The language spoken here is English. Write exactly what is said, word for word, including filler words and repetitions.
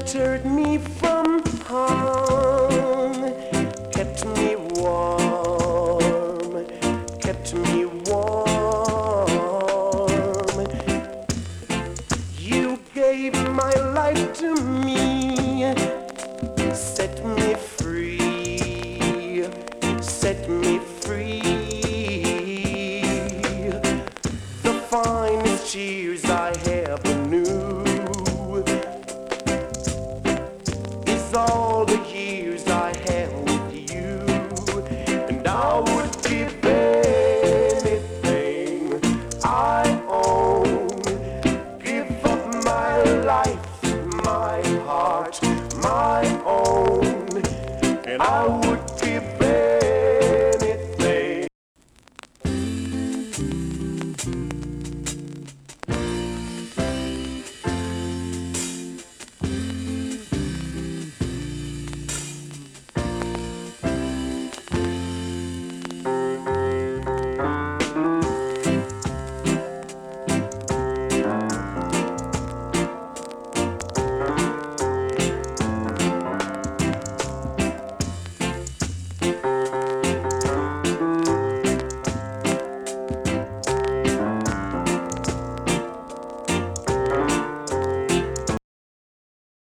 sheltered me from harm, kept me warm, kept me warm. You gave my life to me, set me free, set me free. The finest years I ever knew is all the years I had with you, and I would give anything I own, give up my life, my heart, my